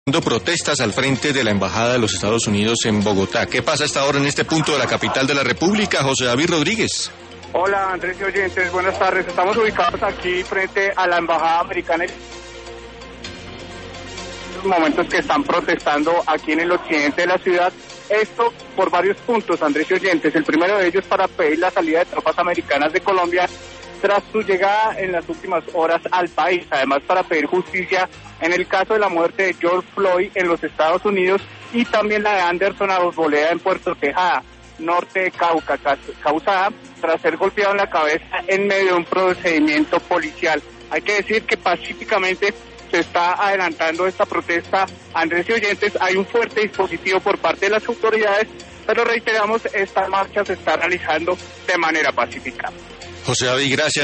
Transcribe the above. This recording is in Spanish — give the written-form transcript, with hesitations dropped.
Protestas al frente de la Embajada de los Estados Unidos en Bogotá. ¿Qué pasa a esta hora en este punto de la capital de la República? José David Rodríguez. Hola Andrés y oyentes, buenas tardes. Estamos ubicados aquí frente a la Embajada Americana. En los momentos que están protestando aquí en el occidente de la ciudad. Esto por varios puntos, Andrés y oyentes. El primero de ellos para pedir la salida de tropas americanas de Colombia tras su llegada en las últimas horas al país. Además, para pedir justicia en el caso de la muerte de George Floyd en los Estados Unidos y también la de Anderson Arboleda en Puerto Tejada, norte de Cauca, causada tras ser golpeado en la cabeza en medio de un procedimiento policial. Hay que decir que pacíficamente se está adelantando esta protesta. Andrés y oyentes, hay un fuerte dispositivo por parte de las autoridades, pero reiteramos, esta marcha se está realizando de manera pacífica. José David, gracias.